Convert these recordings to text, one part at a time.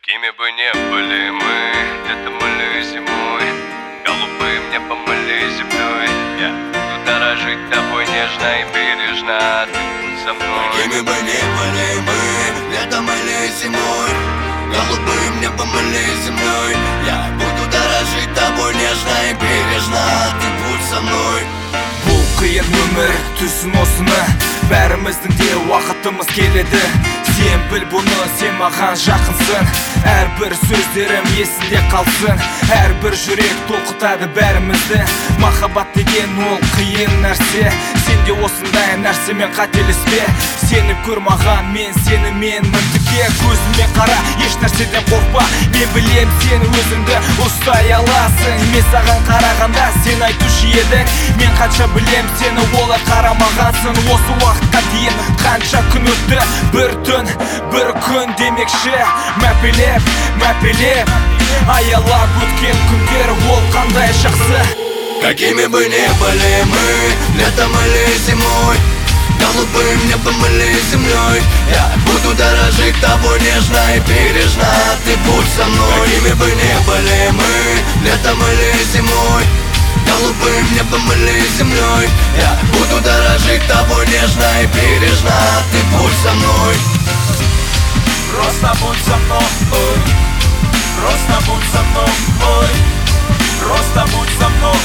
Какими бы не были мы, летом или зимой, голубым небом или землей, я буду дорожить тобой нежно и бережно, ты будь со мной. Какими бы не были мы, летом или зимой, голубым небом или землей, я буду дорожить тобой нежно и бережно, ты будь со мной. Бұл қиын өмір түсін осыны, бәріміздің де уақытымыз келеді. Сен біл бұны, сен маған жақынсың, әрбір сөздерім есінде қалсын, әрбір жүрек толқытады бәрімізді. Махаббат деген ол қиын нәрсе, сен де осындай нәрсемен қателеспе. Сені көр маған, мен сені менмін тіке, көзіме қара, еш нәрседен қорқпа. Мен білем, сен өзіңді ұстай аласың. Мен саған қарағанда сен айтушы едің, мен қанша білем, сені олай қарамағансың. Осы уақытқа дейін қанша күн өтті, бір түн, бір күн демекші. Мәпелеп, аялап өткен күндер, ол қандай жақсы. Какими бы не были мы, летом или зимой, голубым небом или землей, я буду дорожить тобой нежно и бережно, ты будь со мной. Какими бы не были мы, летом или зимой, голубым небом или землей, я буду дорожить тобой нежно и бережно, ты будь со мной. Просто будь со мной, просто будь со мной, просто будь со мной.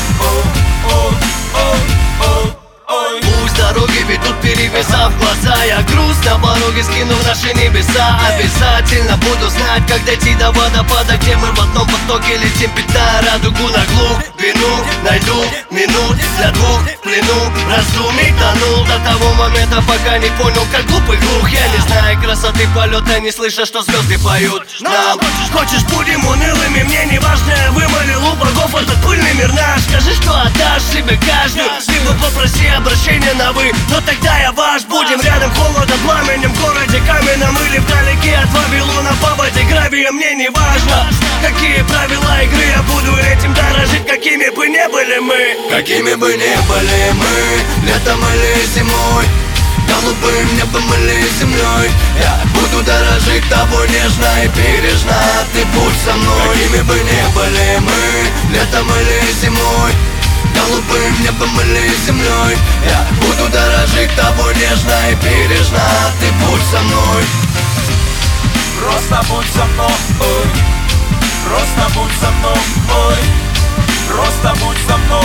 Пусть дороги ведут, перевязав глаза, я груз на пороге скину в наши небеса. Обязательно буду знать, как дойти до водопада, где мы в одном потоке летим, питая радугу на глубину. Найду минут для двух в плену, раздумий тонул до того момента, пока не понял, как глупый глух. Я не знаю красоты полета, не слыша, что звезды поют нам. Хочешь, будем унылыми, мне не важно, я вымолил у богов этот пыльный мир наш. Скажи, что отдашь себе каждую, либо попроси обращения на вы, но тогда я ваш. Будем рядом холодом, пламенем, в городе каменном или вдалеке от Вавилона по воде гравия. Мне не важно, какие правила игры, я буду этим дорожить, какими бы не были мы. Какими бы не были мы, летом или зимой, голубым небом или землей, я буду дорожить тобой нежно и бережно, ты будь со мной. Какими бы не были мы, летом или зимой, голубым небом или землей, я буду дорожить тобой нежно и бережно, ты будь со мной. Просто будь со мной, просто будь со мной, просто будь со мной,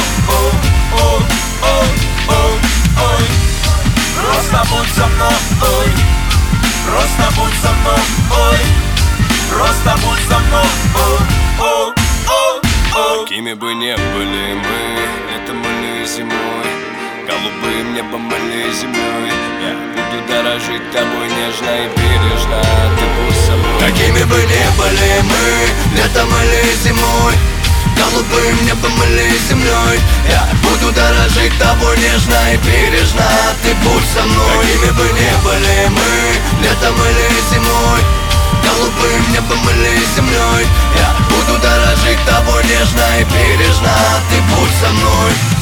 просто будь со мной, просто будь со мной, просто будь со мной. Какими бы не были мы, летом или зимой, голубым небом или землей, я буду дорожить тобой нежно и бережно, ты будь со мной. Какими бы не были мы, летом или зимой, голубым небом или землей, я буду дорожить тобой нежно и бережно, ты будь со мной. Какими бы не были мы, летом или зимой, голубым небом или землей, я буду дорожить тобой нежно и бережно, ты будь со мной.